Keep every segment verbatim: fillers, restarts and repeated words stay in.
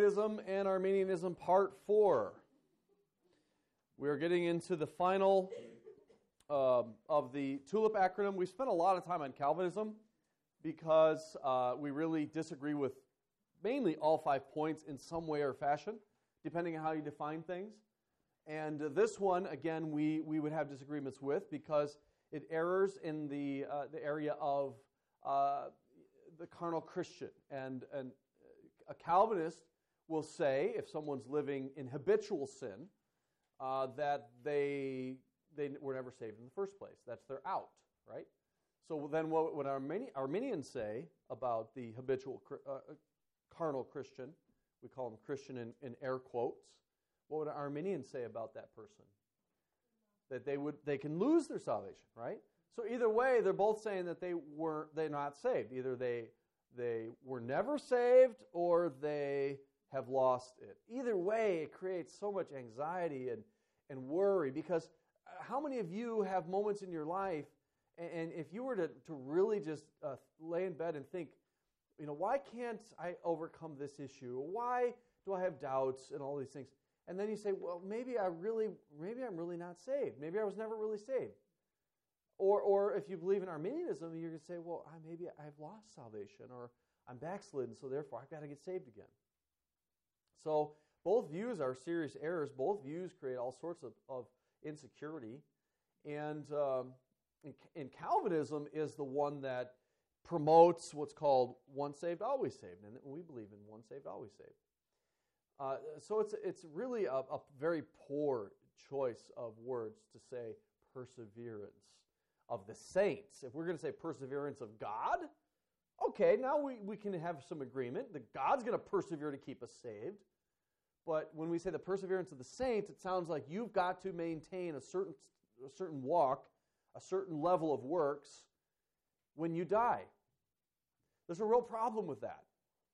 Calvinism and Arminianism, part four. We are getting into the final um, of the TULIP acronym. We spent a lot of time on Calvinism because uh, we really disagree with mainly all five points in some way or fashion, depending on how you define things. And uh, this one, again, we, we would have disagreements with because it errs in the uh, the area of uh, the carnal Christian. And, and a Calvinist will say, if someone's living in habitual sin, uh, that they they were never saved in the first place. That's their out, right? So then what would Armini- Arminians say about the habitual uh, carnal Christian? We call them Christian in, in air quotes. What would Arminians say about that person? That they would they can lose their salvation, right? So either way, they're both saying that they were they're not saved. Either they they were never saved or they have lost it. Either way, it creates so much anxiety and, and worry, because how many of you have moments in your life, and, and if you were to, to really just uh, lay in bed and think, you know, why can't I overcome this issue? Why do I have doubts and all these things? And then you say, well, maybe I really, maybe I'm really not saved. Maybe I was never really saved. Or, or if you believe in Arminianism, you're going to say, well, I, maybe I've lost salvation, or I'm backslidden, so therefore I've got to get saved again. So both views are serious errors. Both views create all sorts of, of insecurity. And um, in, in Calvinism is the one that promotes what's called once saved, always saved. And we believe in once saved, always saved. Uh, so it's it's really a, a very poor choice of words to say perseverance of the saints. If we're going to say perseverance of God, okay, now we, we can have some agreement that God's going to persevere to keep us saved. But when we say the perseverance of the saints, it sounds like you've got to maintain a certain a certain walk, a certain level of works when you die. There's a real problem with that.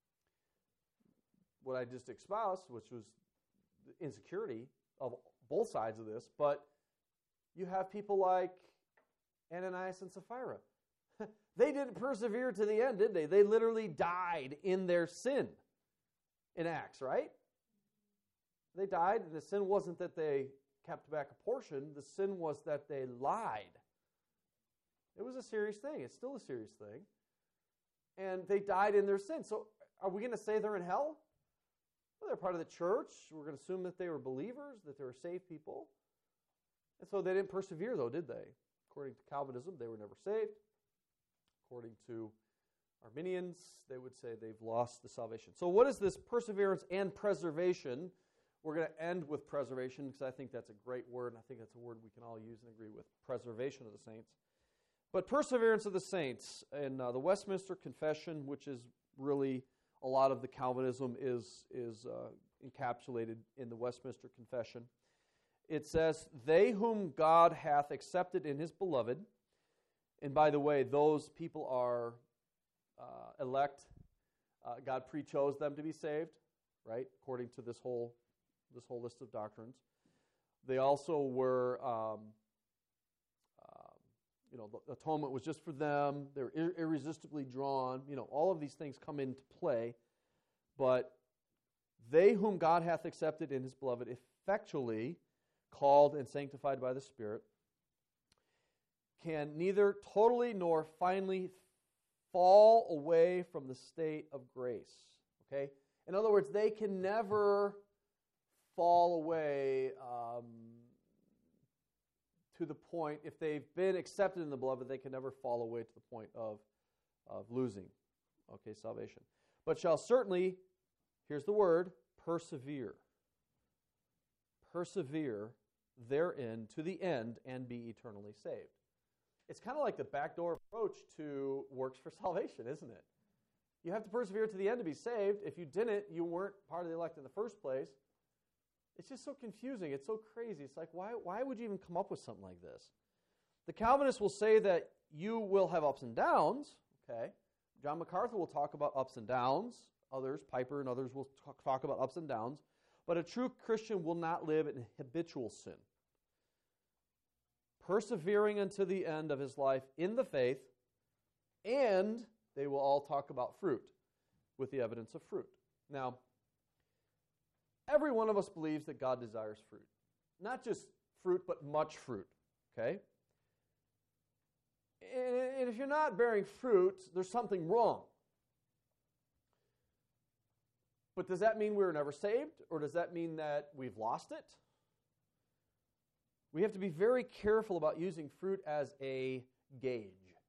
What I just espoused, which was the insecurity of both sides of this, but you have people like Ananias and Sapphira. They didn't persevere to the end, did they? They literally died in their sin in Acts, right? They died, and the sin wasn't that they kept back a portion. The sin was that they lied. It was a serious thing. It's still a serious thing. And they died in their sin. So are we going to say they're in hell? Well, they're part of the church. We're going to assume that they were believers, that they were saved people. And so they didn't persevere, though, did they? According to Calvinism, they were never saved. According to Arminians, they would say they've lost the salvation. So what is this perseverance and preservation? We're going to end with preservation because I think that's a great word, and I think that's a word we can all use and agree with, preservation of the saints. But perseverance of the saints, in uh, the Westminster Confession, which is really a lot of the Calvinism is, is uh, encapsulated in the Westminster Confession. It says, they whom God hath accepted in his beloved, and by the way, those people are uh, elect. Uh, God pre-chose them to be saved, right? According to this whole this whole list of doctrines. They also were, um, uh, you know, the atonement was just for them. They were ir- irresistibly drawn. You know, all of these things come into play. But they whom God hath accepted in his beloved, effectually called and sanctified by the Spirit, can neither totally nor finally fall away from the state of grace. Okay? In other words, they can never fall away um, to the point, if they've been accepted in the beloved, they can never fall away to the point of, of losing, okay, salvation. But shall certainly, here's the word, persevere. Persevere therein to the end and be eternally saved. It's kind of like the backdoor approach to works for salvation, isn't it? You have to persevere to the end to be saved. If you didn't, you weren't part of the elect in the first place. It's just so confusing. It's so crazy. It's like, why, why would you even come up with something like this? The Calvinists will say that you will have ups and downs, okay? John MacArthur will talk about ups and downs. Others, Piper and others, will talk, talk about ups and downs. But a true Christian will not live in habitual sin. Persevering unto the end of his life in the faith, and they will all talk about fruit, with the evidence of fruit. Now, every one of us believes that God desires fruit. Not just fruit, but much fruit. Okay? And if you're not bearing fruit, there's something wrong. But does that mean we were never saved? Or does that mean that we've lost it? We have to be very careful about using fruit as a gauge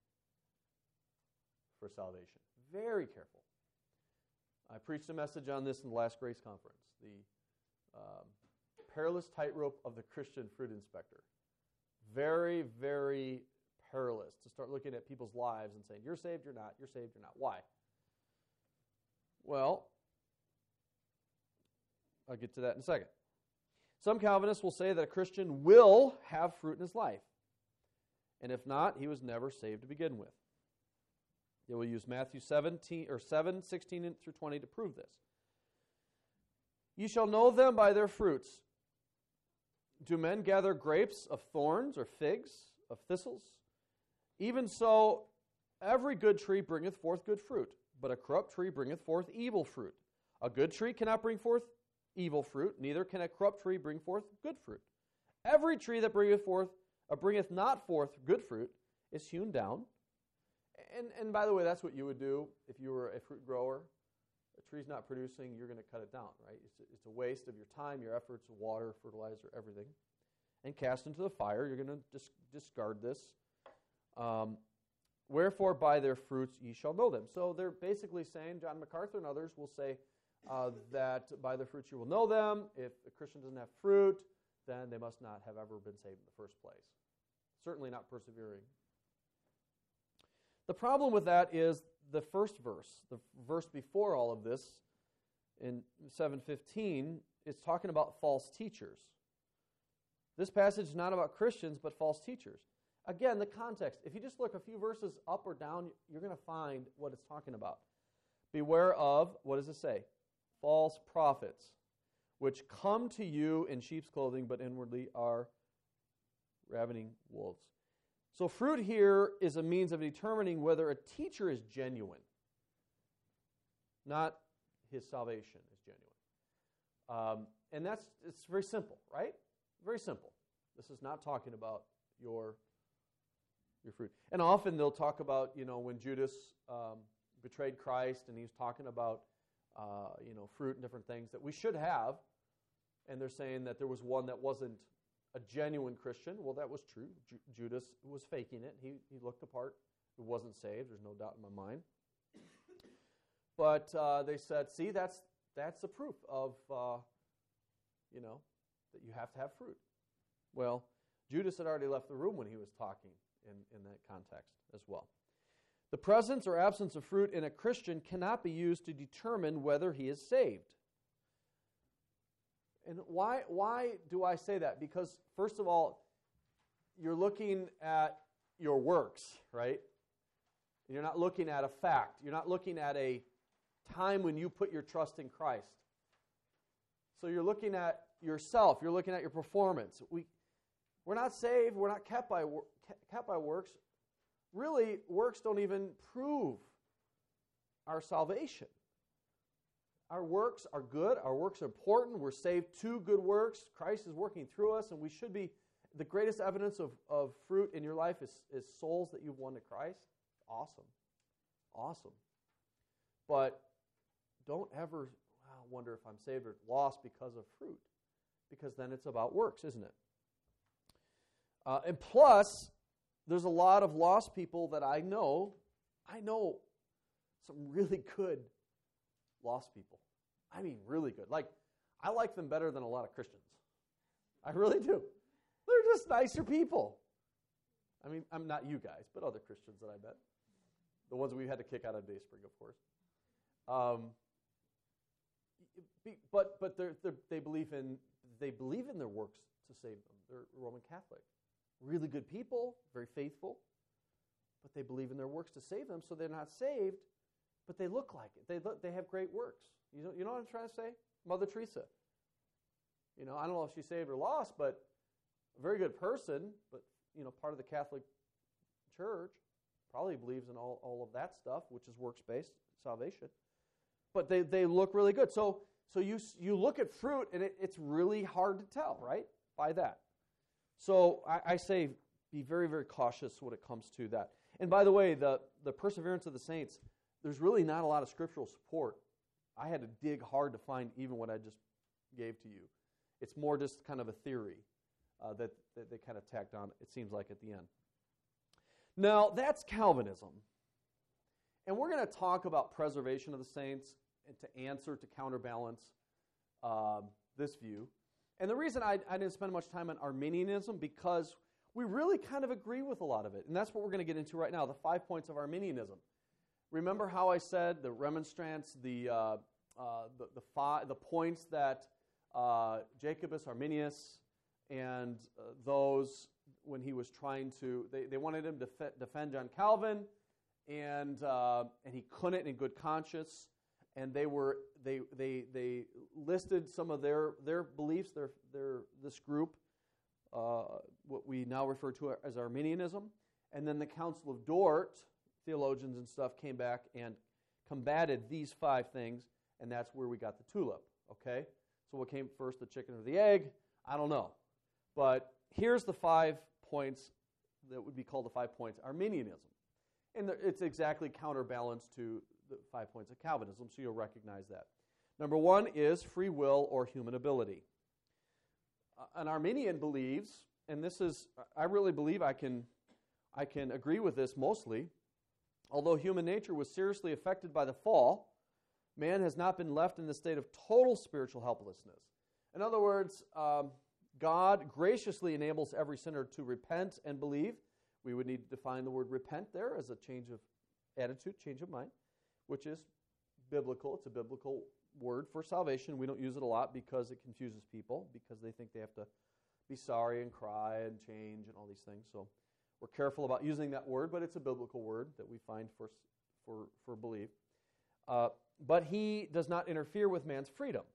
for salvation. Very careful. I preached a message on this in the last Grace Conference, the um, perilous tightrope of the Christian fruit inspector. Very, very perilous to start looking at people's lives and saying, you're saved, you're not, you're saved, you're not. Why? Well, I'll get to that in a second. Some Calvinists will say that a Christian will have fruit in his life. And if not, he was never saved to begin with. They will use Matthew seventeen or seven, sixteen through twenty to prove this. You shall know them by their fruits. Do men gather grapes of thorns or figs of thistles? Even so, every good tree bringeth forth good fruit, but a corrupt tree bringeth forth evil fruit. A good tree cannot bring forth evil fruit, neither can a corrupt tree bring forth good fruit. Every tree that bringeth forth, or bringeth not forth good fruit, is hewn down. And, and by the way, that's what you would do if you were a fruit grower. A tree's not producing, you're going to cut it down, right? It's a, it's a waste of your time, your efforts, water, fertilizer, everything. And cast into the fire, you're going to dis- discard this. Um, Wherefore by their fruits ye shall know them. So they're basically saying, John MacArthur and others will say uh, that by their fruits you will know them. If a Christian doesn't have fruit, then they must not have ever been saved in the first place. Certainly not persevering. The problem with that is the first verse, the verse before all of this, in seven fifteen, is talking about false teachers. This passage is not about Christians, but false teachers. Again, the context. If you just look a few verses up or down, you're going to find what it's talking about. Beware of, what does it say? False prophets, which come to you in sheep's clothing, but inwardly are ravening wolves. So fruit here is a means of determining whether a teacher is genuine, not his salvation is genuine. Um, and that's it's very simple, right? Very simple. This is not talking about your your fruit. And often they'll talk about, you know, when Judas um, betrayed Christ and he's talking about, uh, you know, fruit and different things that we should have. And they're saying that there was one that wasn't a genuine Christian. Well, that was true. Ju- Judas was faking it. He, he looked the part. He wasn't saved. There's no doubt in my mind. But uh, they said, see, that's that's the proof of, uh, you know, that you have to have fruit. Well, Judas had already left the room when he was talking in, in that context as well. The presence or absence of fruit in a Christian cannot be used to determine whether he is saved. And why, why do I say that? Because, first of all, you're looking at your works, right? You're not looking at a fact. You're not looking at a time when you put your trust in Christ. So you're looking at yourself. You're looking at your performance. We, we're not saved. We're not kept by, kept by works. Really, works don't even prove our salvation. Our works are good. Our works are important. We're saved to good works. Christ is working through us, and we should be. The greatest evidence of, of fruit in your life is, is souls that you've won to Christ. Awesome. Awesome. But don't ever wow, wonder if I'm saved or lost because of fruit, because then it's about works, isn't it? Uh, and plus, there's a lot of lost people that I know. I know some really good lost people. I mean, really good. Like, I like them better than a lot of Christians. I really do. They're just nicer people. I mean, I'm not you guys, but other Christians that I met. The ones we had to kick out of Dayspring, of course. Um, but but they're, they're, they believe in they believe in their works to save them. They're Roman Catholic. Really good people, very faithful, but they believe in their works to save them, so they're not saved. But they look like it. They look, they have great works. You know, you know what I'm trying to say? Mother Teresa. You know, I don't know if she's saved or lost, but a very good person, but, you know, part of the Catholic Church, probably believes in all, all of that stuff, which is works-based salvation. But they, they look really good. So so you you look at fruit, and it, it's really hard to tell, right, by that. So I, I say be very, very cautious when it comes to that. And by the way, the, the perseverance of the saints, there's really not a lot of scriptural support. I had to dig hard to find even what I just gave to you. It's more just kind of a theory uh, that, that they kind of tacked on, it seems like, at the end. Now, that's Calvinism. And we're going to talk about preservation of the saints and to answer, to counterbalance uh, this view. And the reason I, I didn't spend much time on Arminianism, because we really kind of agree with a lot of it. And that's what we're going to get into right now, the five points of Arminianism. Remember how I said the remonstrance, the uh, uh, the the, five, the points that uh, Jacobus, Arminius, and uh, those, when he was trying to, they, they wanted him to def- defend John Calvin, and uh, and he couldn't in good conscience. And they were they they they listed some of their their beliefs, their their this group, uh, what we now refer to as Arminianism, and then the Council of Dort, theologians and stuff, came back and combated these five things, and that's where we got the tulip. Okay, so what came first, the chicken or the egg? I don't know, but here's the five points that would be called the five points Arminianism, and it's exactly counterbalanced to the five points of Calvinism, so you'll recognize that. Number one is free will or human ability. Uh, an Arminian believes, and this is, I really believe I can, I can agree with this mostly, although human nature was seriously affected by the fall, man has not been left in the state of total spiritual helplessness. In other words, um, God graciously enables every sinner to repent and believe. We would need to define the word repent there as a change of attitude, change of mind, which is biblical. It's a biblical word for salvation. We don't use it a lot because it confuses people, because they think they have to be sorry and cry and change and all these things. So we're careful about using that word, but it's a biblical word that we find for for for belief. Uh, but he does not interfere with man's freedom.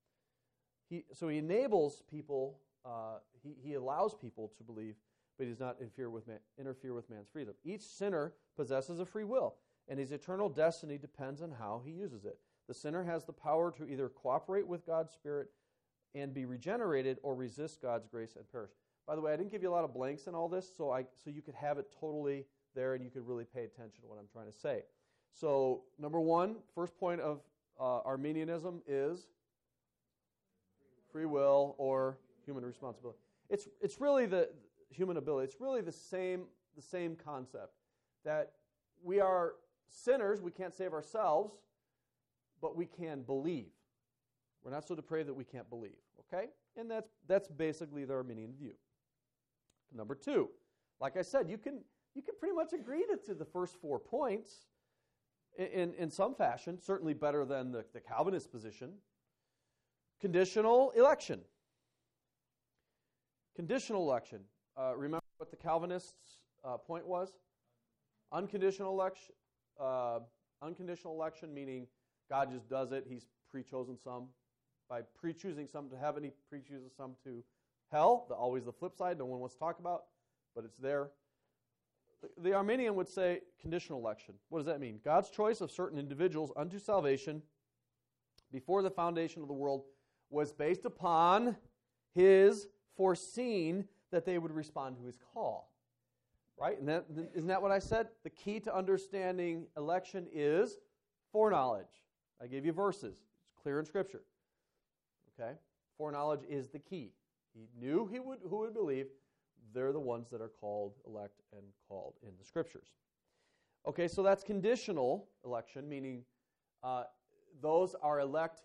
He so he enables people. Uh, he he allows people to believe, but he does not interfere with man, interfere with man's freedom. Each sinner possesses a free will, and his eternal destiny depends on how he uses it. The sinner has the power to either cooperate with God's Spirit and be regenerated, or resist God's grace and perish. By the way, I didn't give you a lot of blanks in all this, so I so you could have it totally there and you could really pay attention to what I'm trying to say. So, number one, first point of uh, Arminianism is free will or human responsibility. It's it's really the human ability. It's really the same the same concept, that we are sinners. We can't save ourselves, but we can believe. We're not so depraved that we can't believe. Okay, and that's that's basically the Arminian view. Number two, like I said, you can you can pretty much agree to, to the first four points in, in, in some fashion, certainly better than the, the Calvinist position. Conditional election. Conditional election. Uh, remember what the Calvinists' uh, point was? Unconditional election. Uh, unconditional election, meaning God just does it. He's pre-chosen some. By pre-choosing some to heaven, he pre-chooses some to hell. The, always the flip side, no one wants to talk about, but it's there. The, the Arminian would say conditional election. What does that mean? God's choice of certain individuals unto salvation before the foundation of the world was based upon his foreseeing that they would respond to his call. Right? And that, isn't that what I said? The key to understanding election is foreknowledge. I gave you verses. It's clear in Scripture. Okay? Foreknowledge is the key. He knew he would who would believe. They're the ones that are called, elect, and called in the Scriptures. Okay, so that's conditional election, meaning uh, those are elect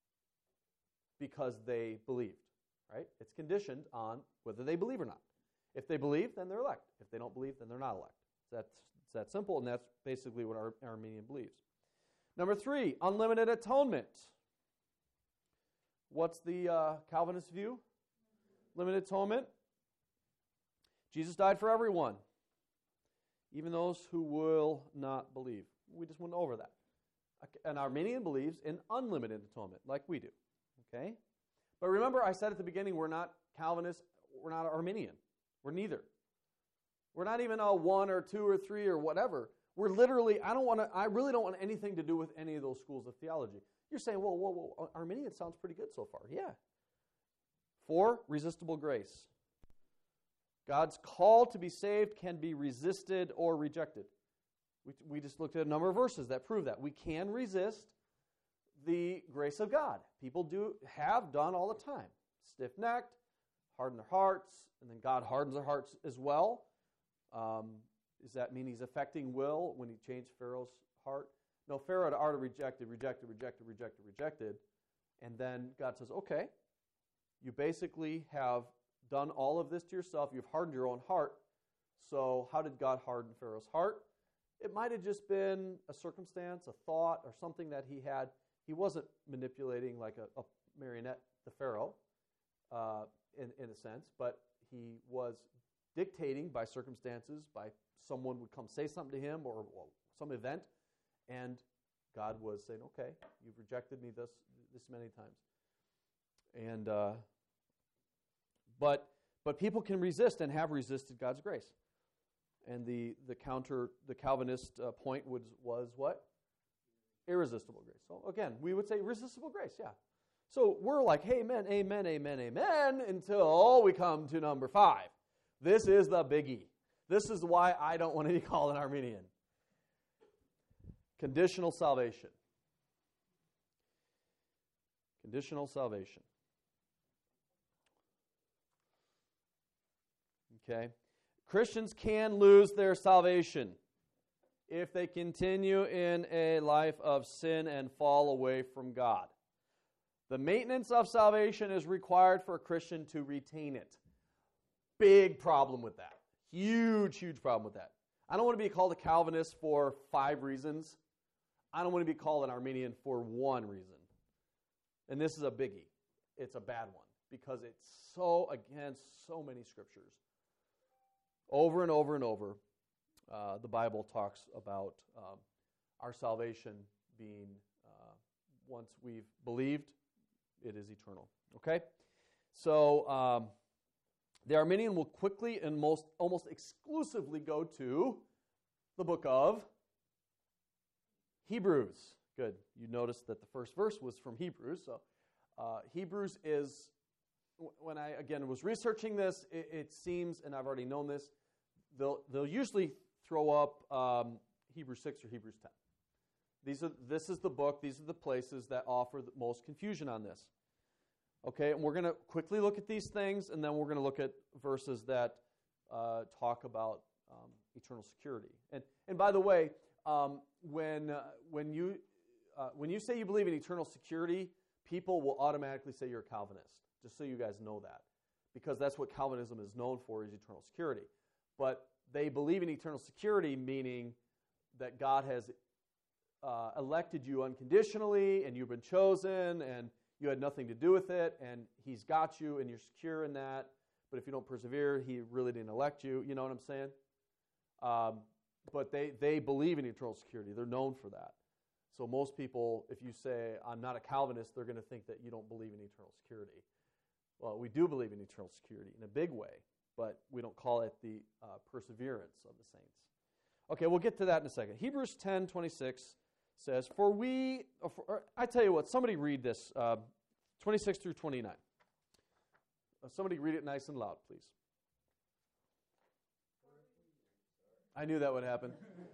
because they believed. Right? It's conditioned on whether they believe or not. If they believe, then they're elect. If they don't believe, then they're not elect. That's it's that simple, and that's basically what our Arminian believes. Number three, unlimited atonement. What's the uh, Calvinist view? Limited atonement. Jesus died for everyone, even those who will not believe. We just went over that. An Arminian believes in unlimited atonement, like we do. Okay? But remember, I said at the beginning, we're not Calvinist, we're not Arminian. We're neither. We're not even a one or two or three or whatever. We're literally, I don't want to, I really don't want anything to do with any of those schools of theology. You're saying, whoa, whoa, whoa, Arminian sounds pretty good so far. Yeah. Four, resistible grace. God's call to be saved can be resisted or rejected. We, we just looked at a number of verses that prove that. We can resist the grace of God. People do have done all the time. Stiff-necked, harden their hearts, and then God hardens their hearts as well. Um, does that mean he's affecting will when he changed Pharaoh's heart? No, Pharaoh had already rejected, rejected, rejected, rejected, rejected. And then God says, okay, you basically have done all of this to yourself. You've hardened your own heart. So how did God harden Pharaoh's heart? It might have just been a circumstance, a thought, or something that he had. He wasn't manipulating like a, a marionette to Pharaoh, uh, in, in a sense, but he was dictating by circumstances, by someone would come say something to him or well, some event, and God was saying, okay, you've rejected me this this many times. And uh, but but people can resist and have resisted God's grace. And the the counter the Calvinist uh, point was was what? Irresistible grace. So again, we would say resistible grace, yeah. So we're like, amen, amen, amen, amen, until we come to number five. This is the biggie. This is why I don't want to be called an Arminian. Conditional salvation. Conditional salvation. Okay. Christians can lose their salvation if they continue in a life of sin and fall away from God. The maintenance of salvation is required for a Christian to retain it. Big problem with that. Huge, huge problem with that. I don't want to be called a Calvinist for five reasons. I don't want to be called an Arminian for one reason. And this is a biggie. It's a bad one because it's so against so many scriptures. Over and over and over, uh, the Bible talks about um, our salvation being, uh, once we've believed, it is eternal. Okay? So, um, the Arminian will quickly and most almost exclusively go to the book of Hebrews. Good. You noticed that the first verse was from Hebrews. So, uh, Hebrews is, when I, again, was researching this, it, it seems, and I've already known this, they'll, they'll usually throw up um, Hebrews six or Hebrews ten. These are, this is the book, these are the places that offer the most confusion on this. Okay, and we're going to quickly look at these things, and then we're going to look at verses that uh, talk about um, eternal security. And and by the way, um, when uh, when you uh, when you say you believe in eternal security, people will automatically say you're a Calvinist. Just so you guys know that, because that's what Calvinism is known for, is eternal security. But they believe in eternal security, meaning that God has uh, elected you unconditionally, and you've been chosen, and you had nothing to do with it, and He's got you, and you're secure in that. But if you don't persevere, He really didn't elect you. You know what I'm saying? Um, but they, they believe in eternal security. They're known for that. So most people, if you say, I'm not a Calvinist, they're going to think that you don't believe in eternal security. Well, we do believe in eternal security in a big way, but we don't call it the uh, perseverance of the saints. Okay, we'll get to that in a second. Hebrews ten twenty-six says, For we, or for, or I tell you what, somebody read this, uh, twenty-six through twenty-nine. Uh, somebody read it nice and loud, please. I knew that would happen.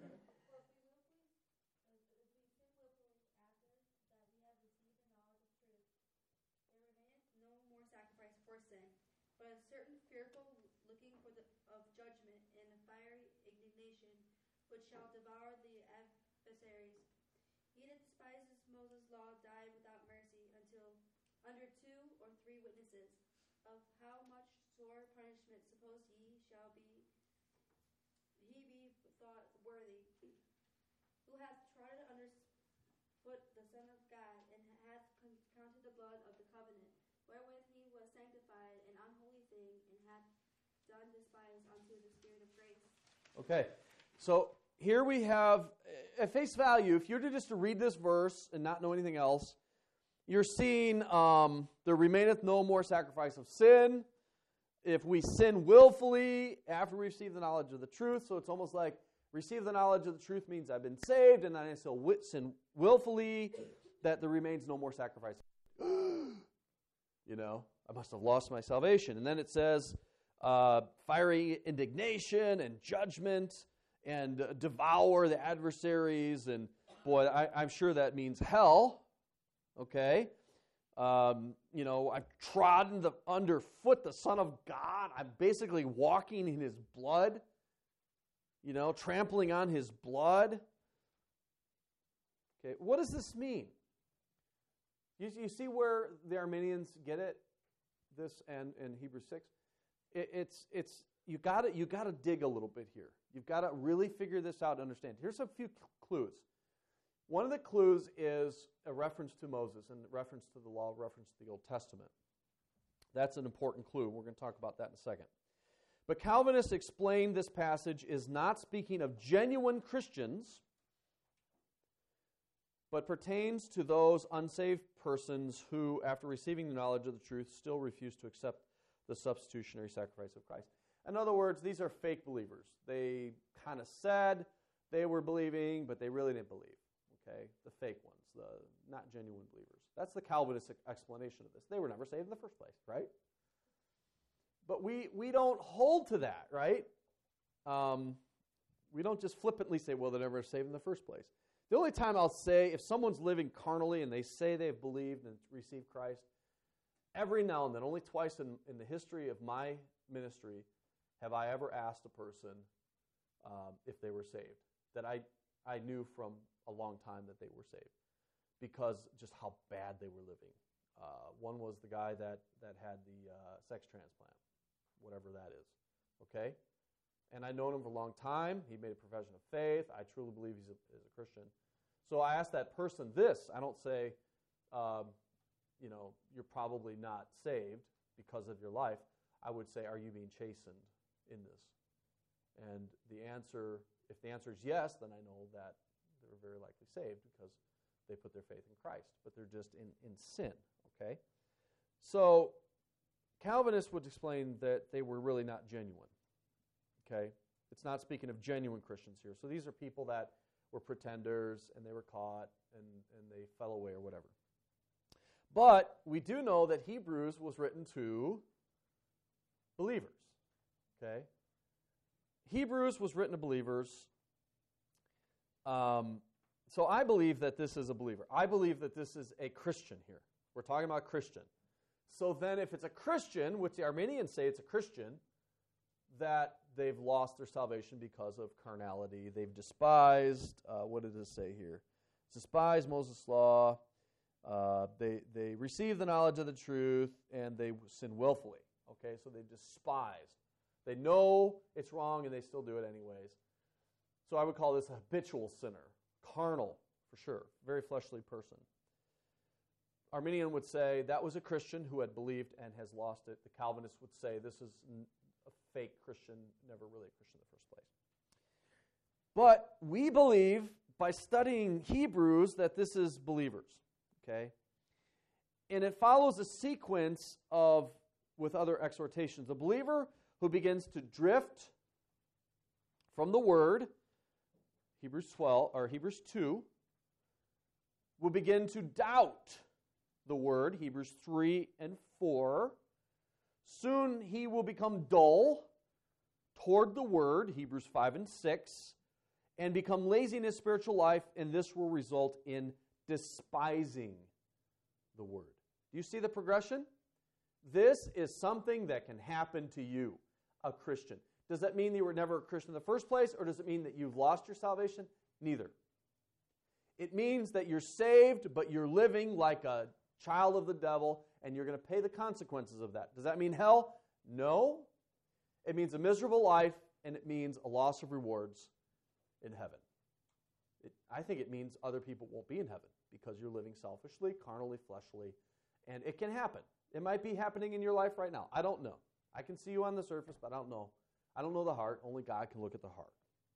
But a certain fearful looking for the of judgment and a fiery indignation, which shall devour the adversaries. He that despises Moses' law died without mercy until under two or three witnesses. Of how much sore punishment suppose he shall be he be thought worthy, who hath trodden under foot the Son of God, and hath counted the blood of the covenant, wherewith he was sanctified, an unholy thing, and hath done despise unto the Spirit of grace. Okay, so here we have, at face value, if you're to just to read this verse and not know anything else, you're seeing um, there remaineth no more sacrifice of sin. If we sin willfully after we receive the knowledge of the truth, so it's almost like Receive the knowledge of the truth means I've been saved, and I still sin willfully, that there remains no more sacrifice. You know, I must have lost my salvation. And then it says, uh, fiery indignation and judgment, and uh, devour the adversaries. And boy, I, I'm sure that means hell. Okay. Um, you know, I've trodden the, underfoot the Son of God. I'm basically walking in His blood. You know, trampling on His blood. Okay, what does this mean? You, you see where the Arminians get it, this and in Hebrews six? It, it's it's you got to you got to dig a little bit here. You've got to really figure this out and understand. Here's a few clues. One of the clues is a reference to Moses and reference to the law, reference to the Old Testament. That's an important clue. We're going to talk about that in a second. But Calvinists explain this passage is not speaking of genuine Christians, but pertains to those unsaved persons who, after receiving the knowledge of the truth, still refuse to accept the substitutionary sacrifice of Christ. In other words, these are fake believers. They kind of said they were believing, but they really didn't believe. Okay, the fake ones, the not genuine believers. That's the Calvinist explanation of this. They were never saved in the first place, right? But we, we don't hold to that, right? Um, we don't just flippantly say, well, they're never saved in the first place. The only time I'll say, if someone's living carnally and they say they've believed and received Christ, every now and then, only twice in, in the history of my ministry, have I ever asked a person um, if they were saved, that I, I knew from a long time that they were saved, because just how bad they were living. Uh, one was the guy that, that had the uh, sex transplant, whatever that is, okay? And I'd known him for a long time. He made a profession of faith. I truly believe he's a, he's a Christian. So I asked that person this. I don't say, um, you know, you're probably not saved because of your life. I would say, are you being chastened in this? And the answer, if the answer is yes, then I know that they're very likely saved because they put their faith in Christ. But they're just in, in sin, okay? So Calvinists would explain that they were really not genuine. Okay? It's not speaking of genuine Christians here. So these are people that were pretenders and they were caught and, and they fell away or whatever. But we do know that Hebrews was written to believers. Okay? Hebrews was written to believers. Um, so I believe that this is a believer. I believe that this is a Christian here. We're talking about Christian. So then if it's a Christian, which the Arminians say it's a Christian, that they've lost their salvation because of carnality. They've despised, uh, what does it say here? Despised Moses' law. Uh, they, they receive the knowledge of the truth, and they sin willfully. Okay, so they despised. They know it's wrong, and they still do it anyways. So I would call this a habitual sinner, carnal, for sure, very fleshly person. Arminian would say that was a Christian who had believed and has lost it. The Calvinist would say this is a fake Christian, never really a Christian in the first place. But we believe, by studying Hebrews, that this is believers, okay? And it follows a sequence of, with other exhortations. A believer who begins to drift from the Word, Hebrews twelve, or Hebrews two, will begin to doubt the Word, Hebrews three and four. Soon he will become dull toward the Word, Hebrews five and six, and become lazy in his spiritual life, and this will result in despising the Word. Do you see the progression? This is something that can happen to you, a Christian. Does that mean you were never a Christian in the first place, or does it mean that you've lost your salvation? Neither. It means that you're saved, but you're living like a child of the devil, and you're going to pay the consequences of that. Does that mean hell? No. It means a miserable life, and it means a loss of rewards in heaven. It, I think it means other people won't be in heaven because you're living selfishly, carnally, fleshly, and it can happen. It might be happening in your life right now. I don't know. I can see you on the surface, but I don't know. I don't know the heart. Only God can look at the heart.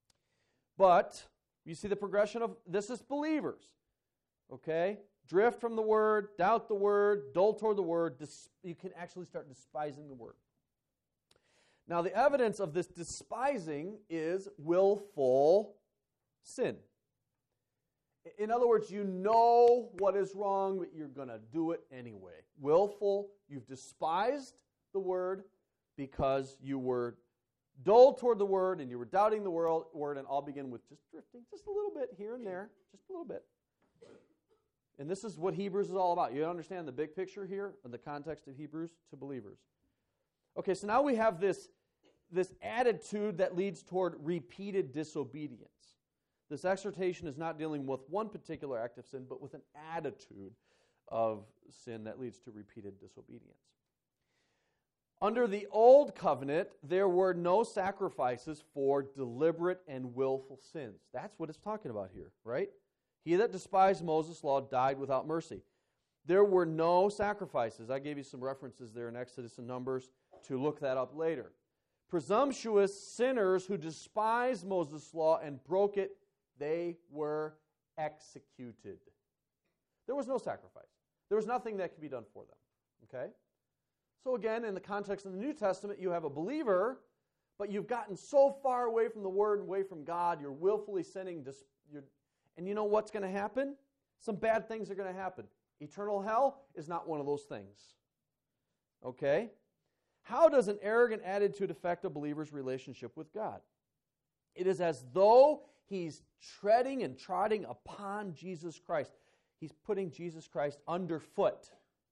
But you see the progression of this is believers. Okay? Drift from the Word, doubt the Word, dull toward the Word. Dis- you can actually start despising the Word. Now, the evidence of this despising is willful sin. In other words, you know what is wrong, but you're going to do it anyway. Willful, you've despised the word because you were dull toward the word and you were doubting the word, and I'll begin with just drifting just a little bit here and there, just a little bit. And this is what Hebrews is all about. You understand the big picture here in the context of Hebrews to believers. Okay, so now we have this, this attitude that leads toward repeated disobedience. This exhortation is not dealing with one particular act of sin, but with an attitude of sin that leads to repeated disobedience. Under the old covenant, there were no sacrifices for deliberate and willful sins. That's what it's talking about here, right? He that despised Moses' law died without mercy. There were no sacrifices. I gave you some references there in Exodus and Numbers to look that up later. Presumptuous sinners who despised Moses' law and broke it, they were executed. There was no sacrifice. There was nothing that could be done for them. Okay? So again, in the context of the New Testament, you have a believer, but you've gotten so far away from the Word and away from God, you're willfully sinning. You're, and you know what's going to happen? Some bad things are going to happen. Eternal hell is not one of those things. Okay? How does an arrogant attitude affect a believer's relationship with God? It is as though he's treading and trotting upon Jesus Christ. He's putting Jesus Christ underfoot.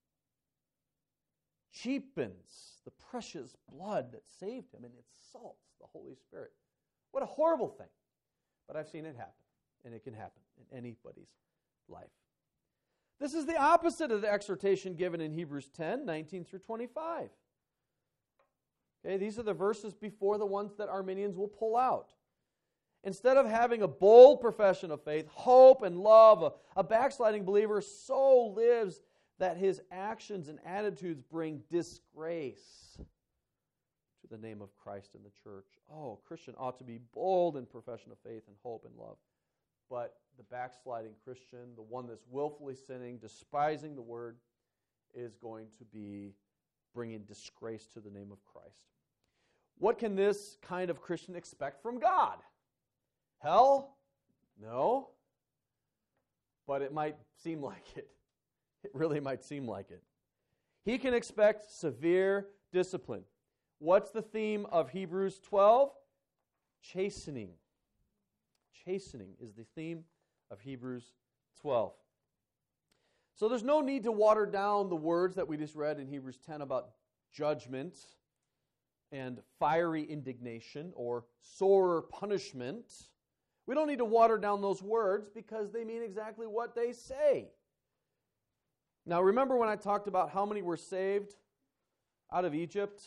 Cheapens the precious blood that saved him and insults the Holy Spirit. What a horrible thing. But I've seen it happen, and it can happen in anybody's life. This is the opposite of the exhortation given in Hebrews ten, nineteen through twenty-five. Okay, these are the verses before the ones that Arminians will pull out. Instead of having a bold profession of faith, hope and love, a, a backsliding believer so lives that his actions and attitudes bring disgrace to the name of Christ and the church. Oh, a Christian ought to be bold in profession of faith and hope and love. But the backsliding Christian, the one that's willfully sinning, despising the word, is going to be bringing disgrace to the name of Christ. What can this kind of Christian expect from God? Hell? No. But it might seem like it. It really might seem like it. He can expect severe discipline. What's the theme of Hebrews twelve? Chastening. Chastening is the theme of Hebrews twelve. So there's no need to water down the words that we just read in Hebrews ten about judgment and fiery indignation or sore punishment. We don't need to water down those words because they mean exactly what they say. Now, remember when I talked about how many were saved out of Egypt?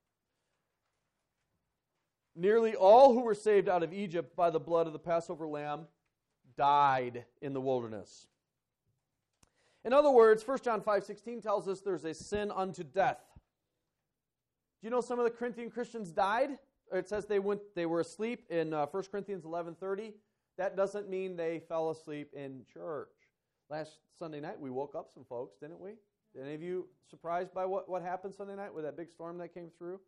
Nearly all who were saved out of Egypt by the blood of the Passover lamb died in the wilderness. In other words, First John five sixteen tells us there's a sin unto death. Do you know some of the Corinthian Christians died? It says they went, they were asleep in uh, First Corinthians eleven thirty. That doesn't mean they fell asleep in church. Last Sunday night, we woke up some folks, didn't we? Did any of you surprised by what, what happened Sunday night with that big storm that came through?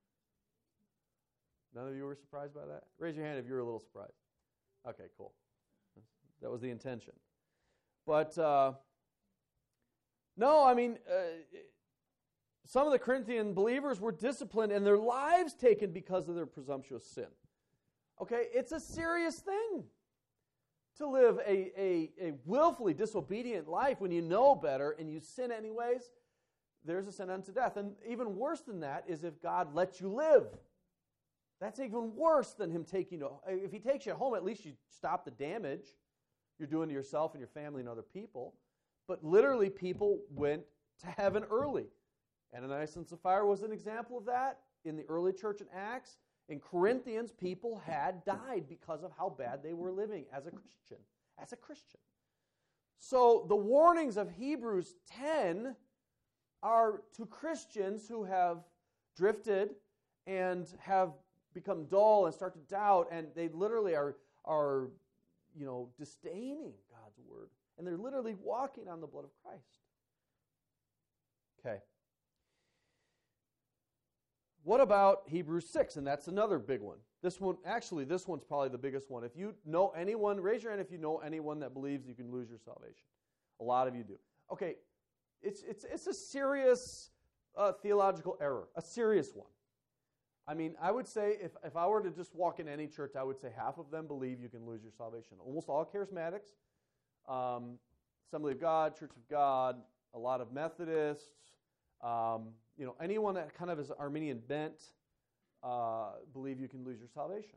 None of you were surprised by that? Raise your hand if you were a little surprised. Okay, cool. That was the intention. But, uh, no, I mean, uh, some of the Corinthian believers were disciplined and their lives taken because of their presumptuous sin. Okay, it's a serious thing to live a, a, a willfully disobedient life when you know better and you sin anyways. There's a sin unto death. And even worse than that is if God lets you live. That's even worse than him taking you. If he takes you home, at least you stop the damage you're doing to yourself and your family and other people. But literally, people went to heaven early. Ananias and Sapphira was an example of that in the early church in Acts. In Corinthians, people had died because of how bad they were living as a Christian. As a Christian. So the warnings of Hebrews ten are to Christians who have drifted and have become dull and start to doubt, and they literally are, are you know, disdaining God's word. And they're literally walking on the blood of Christ. Okay. what about Hebrews six? And that's another big one. This one, actually, this one's probably the biggest one. If you know anyone, raise your hand if you know anyone that believes you can lose your salvation. A lot of you do. Okay, it's it's it's a serious uh, theological error, a serious one. I mean, I would say if, if I were to just walk in any church, I would say half of them believe you can lose your salvation. Almost all charismatics, um, Assembly of God, Church of God, a lot of Methodists, um, you know, anyone that kind of is Arminian bent, uh, believe you can lose your salvation.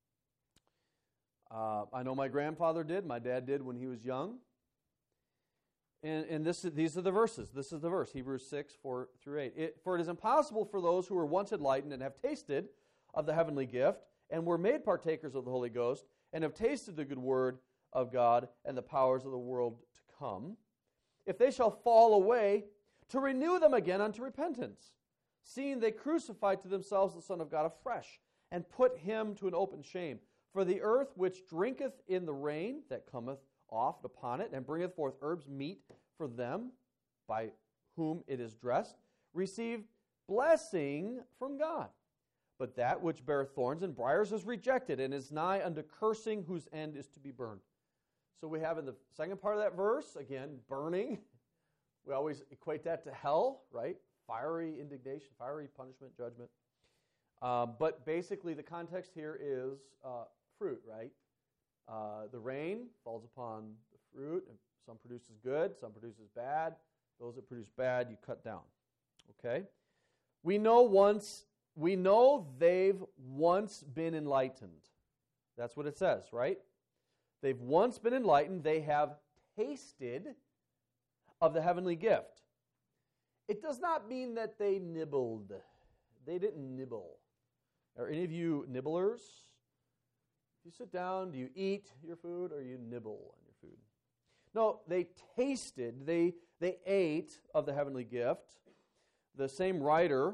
Uh, I know my grandfather did. My dad did when he was young. And, and this, these are the verses. This is the verse, Hebrews six, four through eight. It, For it is impossible for those who were once enlightened and have tasted of the heavenly gift and were made partakers of the Holy Ghost and have tasted the good word of God and the powers of the world to come, if they shall fall away, to renew them again unto repentance, seeing they crucified to themselves the Son of God afresh and put him to an open shame. For the earth which drinketh in the rain that cometh oft upon it, and bringeth forth herbs meet for them, by whom it is dressed, received blessing from God. But that which beareth thorns and briars is rejected, and is nigh unto cursing, whose end is to be burned. So we have in the second part of that verse, again, burning. We always equate that to hell, right? Fiery indignation, fiery punishment, judgment. Uh, but basically the context here is uh, fruit, right? Uh, the rain falls upon the fruit, and some produces good, some produces bad. Those that produce bad, you cut down. Okay? We know once, we know they've once been enlightened. That's what it says, right? They've once been enlightened. They have tasted of the heavenly gift. It does not mean that they nibbled. They didn't nibble. Are any of you nibblers? If you sit down, do you eat your food or you nibble on your food? No, they tasted, they, they ate of the heavenly gift. The same writer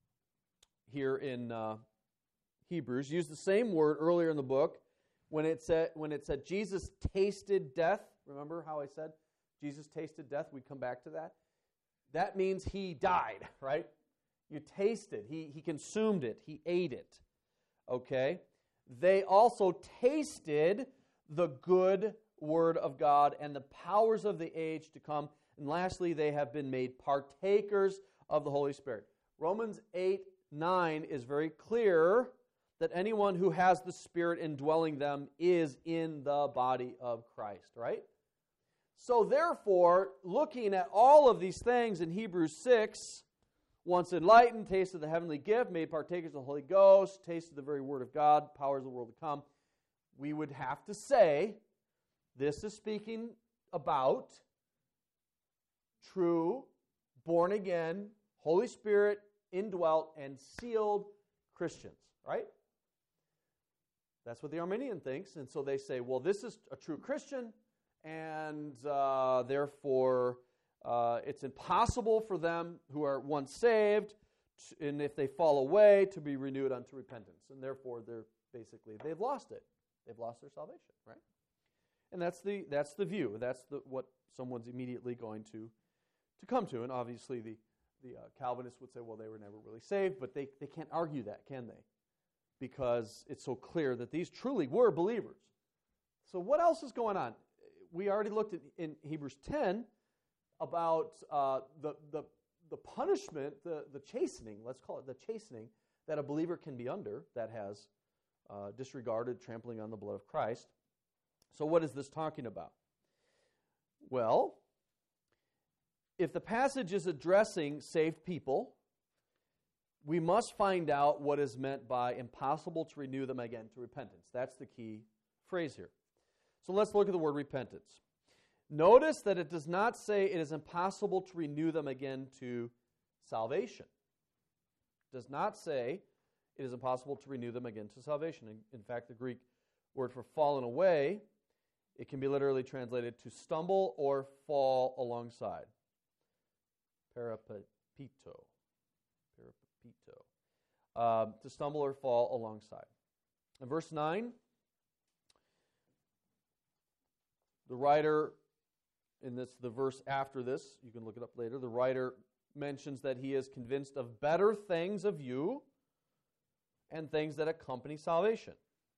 here in uh, Hebrews used the same word earlier in the book when it said when it said Jesus tasted death. Remember how I said Jesus tasted death? We come back to that. That means he died, right? You tasted. He, he consumed it. He ate it. Okay? They also tasted the good word of God and the powers of the age to come. And lastly, they have been made partakers of the Holy Spirit. Romans eight nine is very clear that anyone who has the Spirit indwelling them is in the body of Christ, right? So therefore, looking at all of these things in Hebrews six, once enlightened, tasted the heavenly gift, made partakers of the Holy Ghost, tasted the very word of God, powers of the world to come, we would have to say this is speaking about true, born-again, Holy Spirit indwelt and sealed Christians, right? That's what the Arminian thinks, and so they say, well, this is a true Christian, and uh, therefore uh, it's impossible for them who are once saved, to, and if they fall away, to be renewed unto repentance, and therefore they're basically, they've lost it. They've lost their salvation, right? And that's the that's the view. That's the what someone's immediately going to to come to, and obviously the the uh, Calvinists would say, well, they were never really saved, but they, they can't argue that, can they? Because it's so clear that these truly were believers. So what else is going on? We already looked at in Hebrews ten about uh, the, the the punishment, the, the chastening, let's call it the chastening, that a believer can be under that has uh, disregarded trampling on the blood of Christ. So what is this talking about? Well, if the passage is addressing saved people, we must find out what is meant by impossible to renew them again to repentance. That's the key phrase here. So let's look at the word repentance. Notice that it does not say it is impossible to renew them again to salvation. It does not say it is impossible to renew them again to salvation. In, in fact, the Greek word for fallen away, it can be literally translated to stumble or fall alongside. Parapepito. Parapepito. Uh, to stumble or fall alongside. In verse nine, the writer, in this the verse after this, you can look it up later, the writer mentions that he is convinced of better things of you and things that accompany salvation.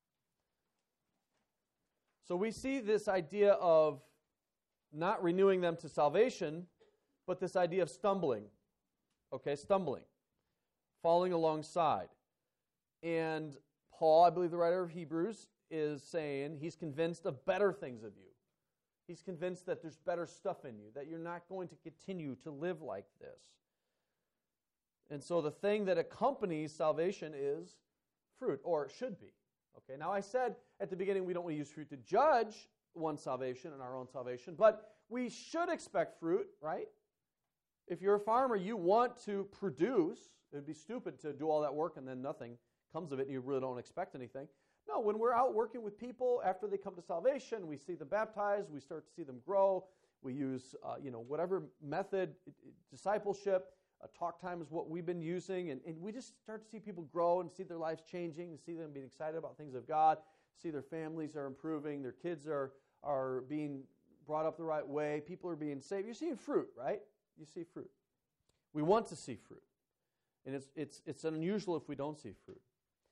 So we see this idea of not renewing them to salvation, but this idea of stumbling. Okay, stumbling. Falling alongside. And Paul, I believe the writer of Hebrews, is saying he's convinced of better things of you. He's convinced that there's better stuff in you, that you're not going to continue to live like this. And so the thing that accompanies salvation is fruit, or it should be. Okay, now I said at the beginning we don't want to use fruit to judge one's salvation and our own salvation, but we should expect fruit, right? If you're a farmer, you want to produce. It would be stupid to do all that work and then nothing comes of it and you really don't expect anything. No, when we're out working with people after they come to salvation, we see them baptized, we start to see them grow, we use uh, you know whatever method, discipleship, uh, talk time is what we've been using, and, and we just start to see people grow and see their lives changing, and see them being excited about things of God, see their families are improving, their kids are, are being brought up the right way, people are being saved. You're seeing fruit, right? You see fruit. We want to see fruit. And it's it's it's unusual if we don't see fruit.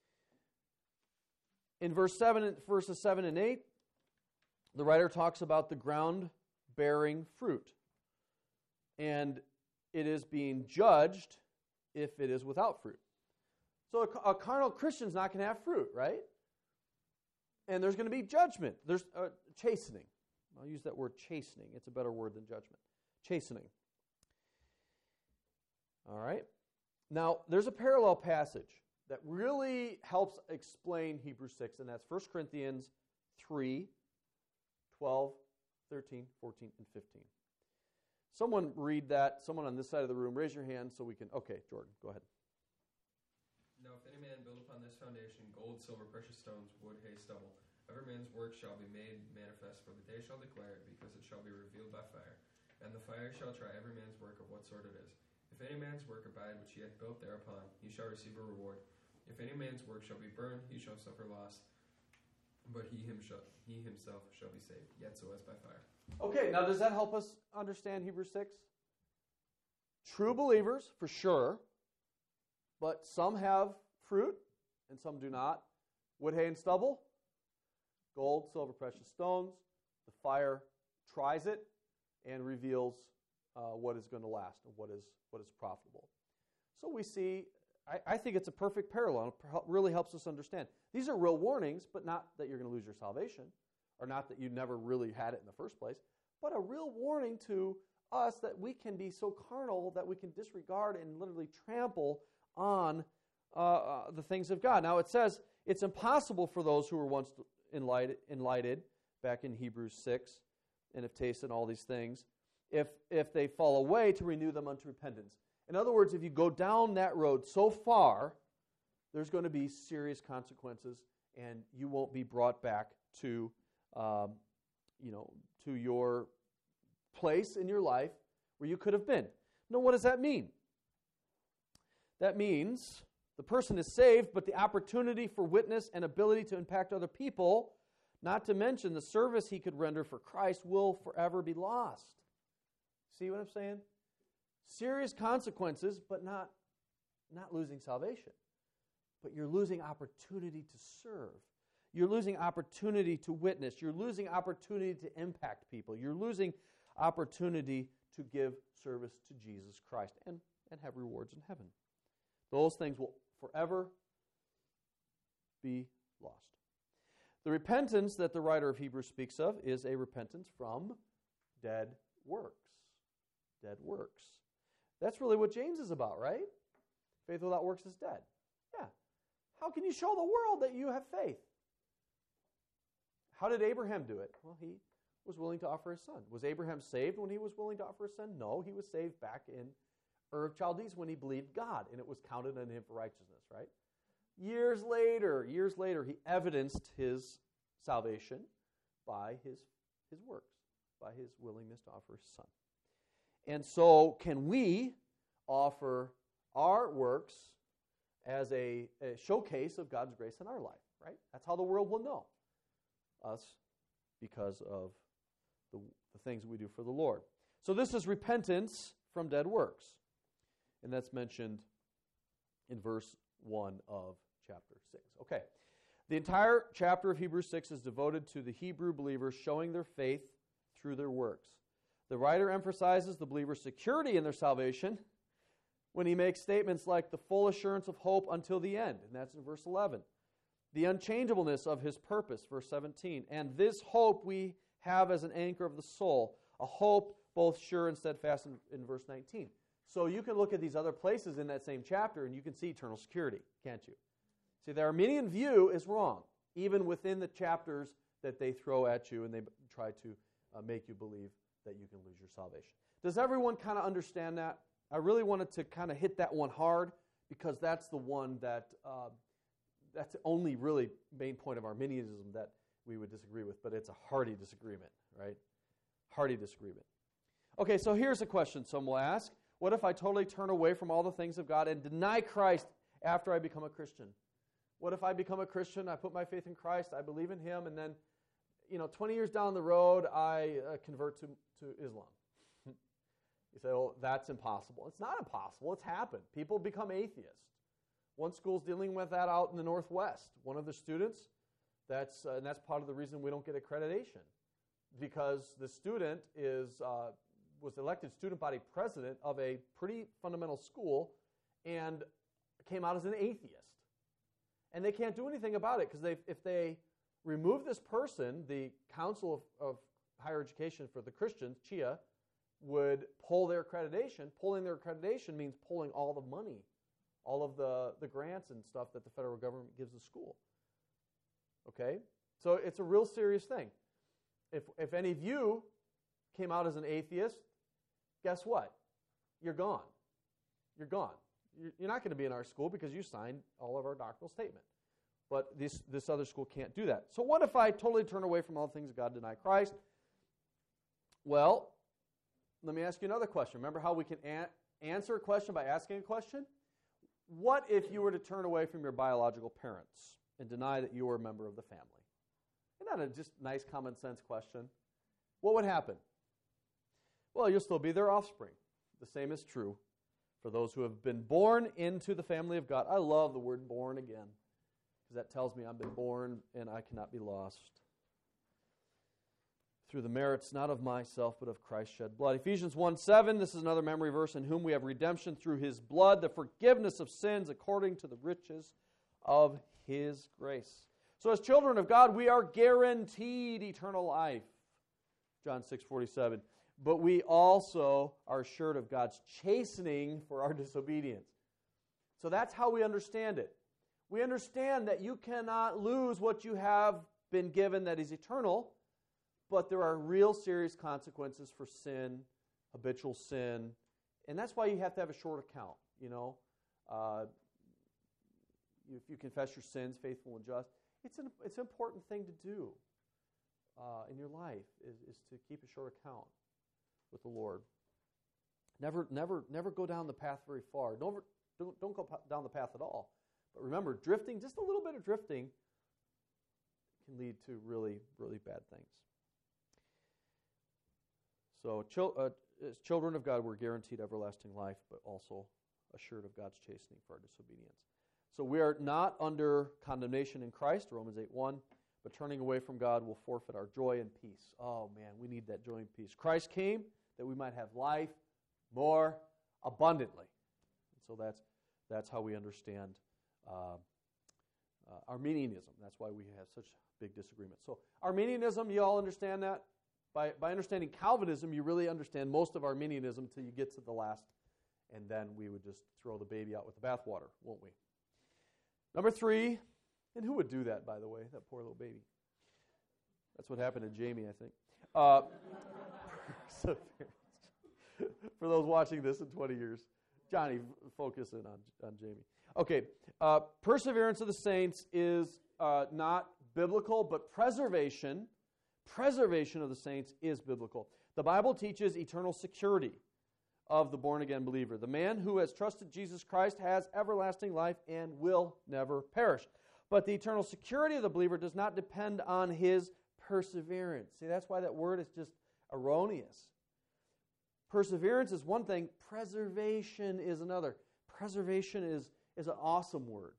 In verse seven, verses seven and eight, the writer talks about the ground bearing fruit. And it is being judged if it is without fruit. So a, a carnal Christian's not going to have fruit, right? And there's going to be judgment. There's uh, chastening. I'll use that word chastening. It's a better word than judgment. Chastening. All right. Now, there's a parallel passage that really helps explain Hebrews six, and that's First Corinthians three, twelve, thirteen, fourteen, and fifteen. Someone read that. Someone on this side of the room, raise your hand so we can... Okay, Jordan, go ahead. Now, if any man build upon this foundation gold, silver, precious stones, wood, hay, stubble, every man's work shall be made manifest, for the day shall declare it, because it shall be revealed by fire. And the fire shall try every man's work of what sort it is. If any man's work abide which he hath built thereupon, he shall receive a reward. If any man's work shall be burned, he shall suffer loss, but he, him shall, he himself shall be saved, yet so as by fire. Okay, now does that help us understand Hebrews six? True believers, for sure, but some have fruit and some do not. Wood, hay, and stubble, gold, silver, precious stones. The fire tries it and reveals uh, what is going to last and what is what is profitable. So we see, I, I think it's a perfect parallel. It really helps us understand. These are real warnings, but not that you're going to lose your salvation, or not that you never really had it in the first place, but a real warning to us that we can be so carnal that we can disregard and literally trample on uh, uh, the things of God. Now it says it's impossible for those who were once enlightened, enlightened back in Hebrews six, and have tasted all these things, if if they fall away, to renew them unto repentance. In other words, if you go down that road so far, there's going to be serious consequences, and you won't be brought back to, um, you know, to your place in your life where you could have been. Now, what does that mean? That means the person is saved, but the opportunity for witness and ability to impact other people, not to mention the service he could render for Christ, will forever be lost. See what I'm saying? Serious consequences, but not, not losing salvation. But you're losing opportunity to serve. You're losing opportunity to witness. You're losing opportunity to impact people. You're losing opportunity to give service to Jesus Christ and, and have rewards in heaven. Those things will forever be lost. The repentance that the writer of Hebrews speaks of is a repentance from dead works. Dead works. That's really what James is about, right? Faith without works is dead. Yeah. How can you show the world that you have faith? How did Abraham do it? Well, he was willing to offer his son. Was Abraham saved when he was willing to offer his son? No, he was saved back in Ur of Chaldees when he believed God, and it was counted on him for righteousness, right? Years later, years later, he evidenced his salvation by his, his works, by his willingness to offer his son. And so can we offer our works as a, a showcase of God's grace in our life, right? That's how the world will know us, because of the, the things we do for the Lord. So this is repentance from dead works. And that's mentioned in verse one of chapter six. Okay. The entire chapter of Hebrews six is devoted to the Hebrew believers showing their faith through their works. The writer emphasizes the believer's security in their salvation when he makes statements like the full assurance of hope until the end, and that's in verse eleven. The unchangeableness of his purpose, verse seventeen. And this hope we have as an anchor of the soul, a hope both sure and steadfast in, in verse nineteen. So you can look at these other places in that same chapter and you can see eternal security, can't you? See, the Arminian view is wrong, even within the chapters that they throw at you and they try to uh, make you believe that you can lose your salvation. Does everyone kind of understand that? I really wanted to kind of hit that one hard because that's the one that, uh, that's the only really main point of Arminianism that we would disagree with, but it's a hearty disagreement, right? Hearty disagreement. Okay, so here's a question some will ask. What if I totally turn away from all the things of God and deny Christ after I become a Christian? What if I become a Christian, I put my faith in Christ, I believe in Him, and then, you know, twenty years down the road, I uh, convert to, to Islam? You say, oh, that's impossible. It's not impossible. It's happened. People become atheists. One school's dealing with that out in the Northwest. One of the students, that's uh, and that's part of the reason we don't get accreditation, because the student is uh, was elected student body president of a pretty fundamental school and came out as an atheist. And they can't do anything about it because they, if they remove this person, the Council of, of Higher Education for the Christians, C H I A, would pull their accreditation. Pulling their accreditation means pulling all the money, all of the, the grants and stuff that the federal government gives the school. Okay? So it's a real serious thing. If, if any of you came out as an atheist, guess what? You're gone. You're gone. You're not going to be in our school because you signed all of our doctrinal statement. But this, this other school can't do that. So what if I totally turn away from all the things of God, deny Christ? Well, let me ask you another question. Remember how we can a- answer a question by asking a question? What if you were to turn away from your biological parents and deny that you were a member of the family? Isn't that a just nice common sense question? What would happen? Well, you'll still be their offspring. The same is true for those who have been born into the family of God. I love the word born again, because that tells me I've been born and I cannot be lost. Through the merits not of myself, but of Christ's shed blood. Ephesians one seven, this is another memory verse, in whom we have redemption through His blood, the forgiveness of sins according to the riches of His grace. So as children of God, we are guaranteed eternal life. John six forty-seven. But we also are assured of God's chastening for our disobedience. So that's how we understand it. We understand that you cannot lose what you have been given that is eternal, but there are real serious consequences for sin, habitual sin, and that's why you have to have a short account, you know. Uh, if you confess your sins, faithful and just, it's an, it's an important thing to do uh, in your life, is, is to keep a short account with the Lord. Never, never, never go down the path very far. Don't, don't, don't go down the path at all. But remember, drifting, just a little bit of drifting, can lead to really, really bad things. So, chil- uh, as children of God, we're guaranteed everlasting life, but also assured of God's chastening for our disobedience. So we are not under condemnation in Christ, Romans eight one, but turning away from God will forfeit our joy and peace. Oh man, we need that joy and peace. Christ came that we might have life more abundantly. And so that's that's how we understand uh, uh, Arminianism. That's why we have such big disagreements. So Arminianism, you all understand that? By, by understanding Calvinism, you really understand most of Arminianism until you get to the last, and then we would just throw the baby out with the bathwater, won't we? Number three, and who would do that, by the way, that poor little baby? That's what happened to Jamie, I think. Uh, so, for those watching this in twenty years, Johnny, focus in on, on Jamie. Okay, uh, perseverance of the saints is uh, not biblical, but preservation, preservation of the saints is biblical. The Bible teaches eternal security of the born-again believer. The man who has trusted Jesus Christ has everlasting life and will never perish. But the eternal security of the believer does not depend on his perseverance. See, that's why that word is just erroneous. Perseverance is one thing. Preservation is another. Preservation is, is an awesome word.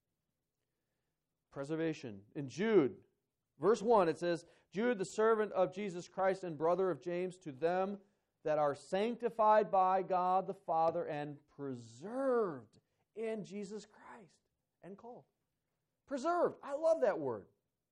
Preservation. In Jude, verse one, it says, Jude, the servant of Jesus Christ and brother of James, to them that are sanctified by God the Father and preserved in Jesus Christ and called. Preserved. I love that word.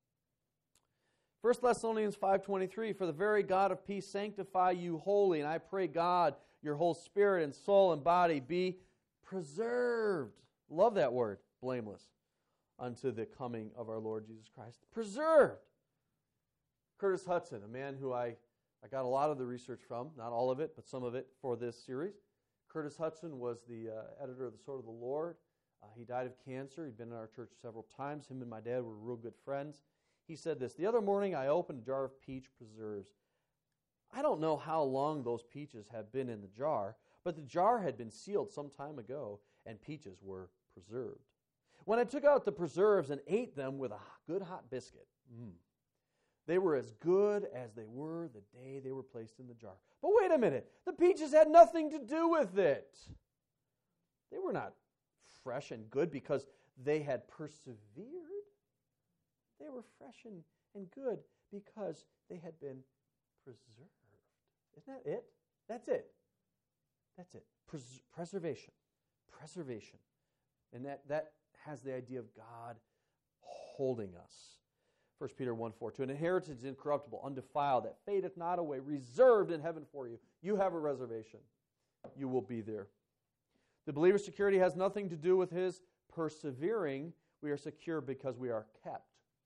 First Thessalonians five twenty-three, for the very God of peace sanctify you wholly, and I pray God, your whole spirit and soul and body be preserved. Love that word, blameless, unto the coming of our Lord Jesus Christ. Preserved. Curtis Hudson, a man who I, I got a lot of the research from, not all of it, but some of it for this series. Curtis Hudson was the uh, editor of the Sword of the Lord. Uh, he died of cancer. He'd been in our church several times. Him and my dad were real good friends. He said this, the other morning I opened a jar of peach preserves. I don't know how long those peaches have been in the jar, but the jar had been sealed some time ago, and peaches were preserved. When I took out the preserves and ate them with a good hot biscuit, mm, they were as good as they were the day they were placed in the jar. But wait a minute, the peaches had nothing to do with it. They were not fresh and good because they had persevered. They were fresh and, and good because they had been preserved. Isn't that it? That's it. That's it. Pres- preservation. Preservation. And that, that has the idea of God holding us. First Peter one four, to an inheritance incorruptible, undefiled, that fadeth not away, reserved in heaven for you. You have a reservation. You will be there. The believer's security has nothing to do with his persevering. We are secure because we are kept.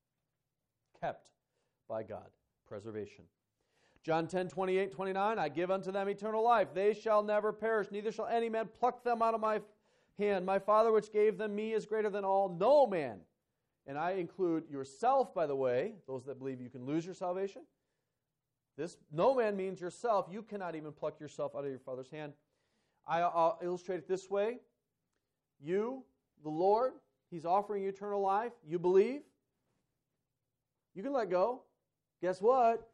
Kept by God. Preservation. John ten twenty-eight, twenty-nine, I give unto them eternal life. They shall never perish, neither shall any man pluck them out of my hand. My Father which gave them me is greater than all. No man, and I include yourself, by the way, those that believe you can lose your salvation. This no man means yourself. You cannot even pluck yourself out of your Father's hand. I, I'll illustrate it this way. You, the Lord, He's offering you eternal life. You believe. You can let go. Guess what?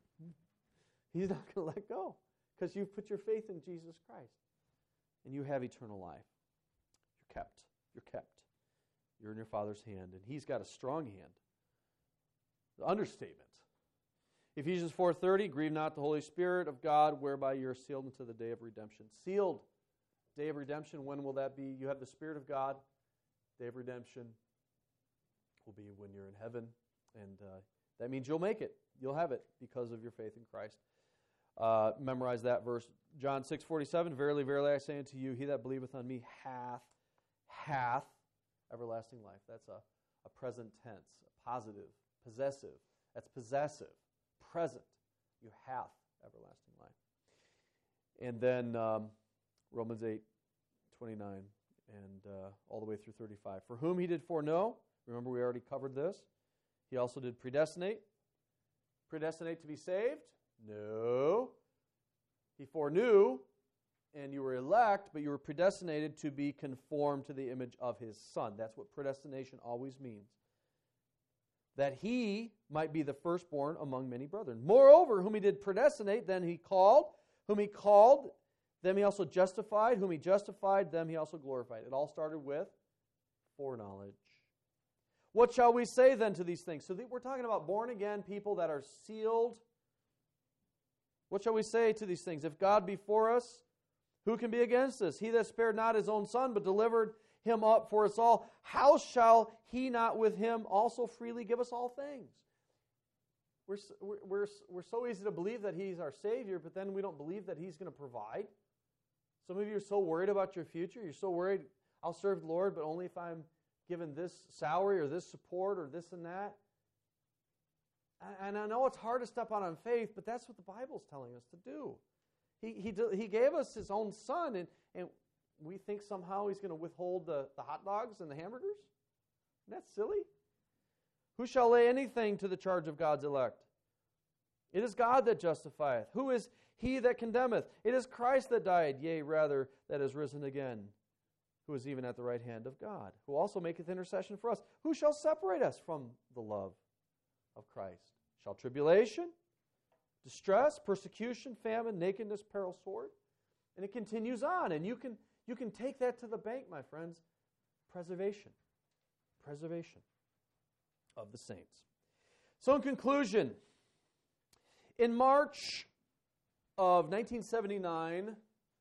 He's not going to let go because you've put your faith in Jesus Christ and you have eternal life. You're kept. You're kept. You're in your Father's hand, and He's got a strong hand. The understatement. Ephesians four thirty, grieve not the Holy Spirit of God, whereby you are sealed unto the day of redemption. Sealed. Day of redemption, when will that be? You have the Spirit of God. Day of redemption will be when you're in heaven, and uh, that means you'll make it. You'll have it because of your faith in Christ. Uh, memorize that verse. John six forty-seven, verily, verily, I say unto you, he that believeth on me hath, hath everlasting life. That's a, a present tense, a positive, possessive. That's possessive, present. You hath everlasting life. And then um, Romans eight twenty-nine and uh, all the way through thirty-five. For whom he did foreknow, remember we already covered this, he also did predestinate. Predestinate to be saved? No. He foreknew, and you were elect, but you were predestinated to be conformed to the image of His Son. That's what predestination always means. That He might be the firstborn among many brethren. Moreover, whom He did predestinate, then He called. Whom He called, them He also justified. Whom He justified, them He also glorified. It all started with foreknowledge. What shall we say then to these things? So we're talking about born-again people that are sealed. What shall we say to these things? If God be for us, who can be against us? He that spared not His own Son, but delivered Him up for us all, how shall He not with Him also freely give us all things? We're, we're, we're so easy to believe that He's our Savior, but then we don't believe that He's going to provide. Some of you are so worried about your future. You're so worried, I'll serve the Lord, but only if I'm given this salary or this support or this and that. And I know it's hard to step out on faith, but that's what the Bible's telling us to do. He he, he gave us His own Son, and, and we think somehow He's going to withhold the, the hot dogs and the hamburgers? Isn't that silly? Who shall lay anything to the charge of God's elect? It is God that justifieth. Who is he that condemneth? It is Christ that died, yea, rather, that is risen again, who is even at the right hand of God, who also maketh intercession for us. Who shall separate us from the love of Christ? Shall tribulation, distress, persecution, famine, nakedness, peril, sword. And it continues on. And you can, you can take that to the bank, my friends. Preservation. Preservation of the saints. So in conclusion, in March of nineteen seventy-nine,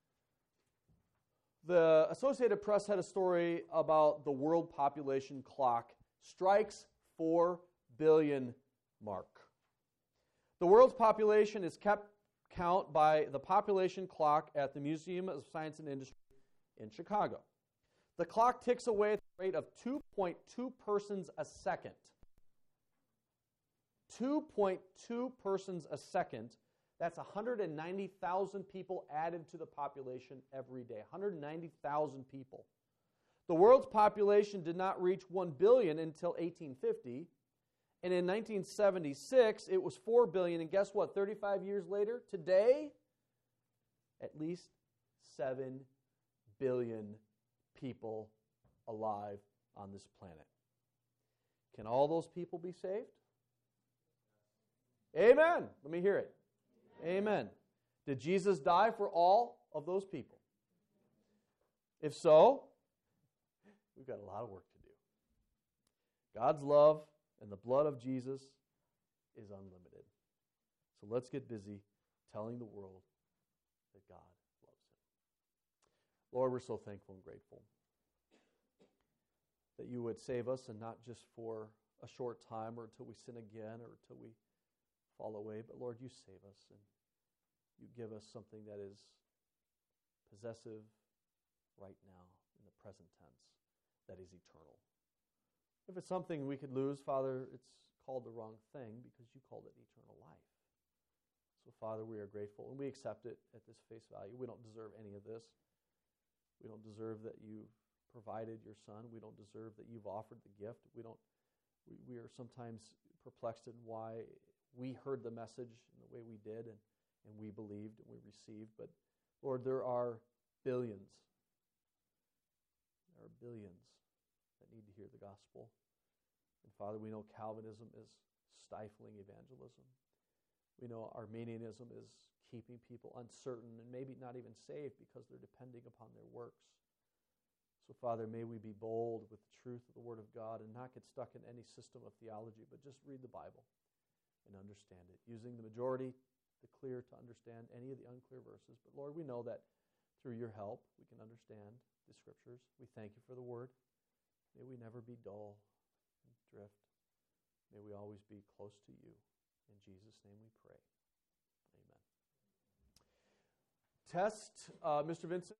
the Associated Press had a story about the world population clock strikes four billion mark. The world's population is kept count by the population clock at the Museum of Science and Industry in Chicago. The clock ticks away at the rate of two point two persons a second. two point two persons a second. That's one hundred ninety thousand people added to the population every day. one hundred ninety thousand people. The world's population did not reach one billion until eighteen fifty. And in nineteen seventy-six, it was four billion. And guess what? thirty-five years later, today, at least seven billion people alive on this planet. Can all those people be saved? Amen. Let me hear it. Amen. Amen. Did Jesus die for all of those people? If so, we've got a lot of work to do. God's love and the blood of Jesus is unlimited. So let's get busy telling the world that God loves him. Lord, we're so thankful and grateful that you would save us, and not just for a short time or until we sin again or until we fall away, but Lord, you save us and you give us something that is possessive right now in the present tense, that is eternal. If it's something we could lose, Father, it's called the wrong thing because you called it eternal life. So, Father, we are grateful and we accept it at this face value. We don't deserve any of this. We don't deserve that you've provided your Son. We don't deserve that you've offered the gift. We don't. We, we are sometimes perplexed in why we heard the message in the way we did, and, and we believed and we received. But, Lord, there are billions. There are billions that need to hear the gospel. And, Father, we know Calvinism is stifling evangelism. We know Arminianism is keeping people uncertain and maybe not even saved because they're depending upon their works. So, Father, may we be bold with the truth of the Word of God and not get stuck in any system of theology, but just read the Bible and understand it, using the majority, the clear, to understand any of the unclear verses. But, Lord, we know that through your help, we can understand the Scriptures. We thank you for the Word. May we never be dull and drift. May we always be close to you. In Jesus' name we pray. Amen. Test, uh, Mister Vincent.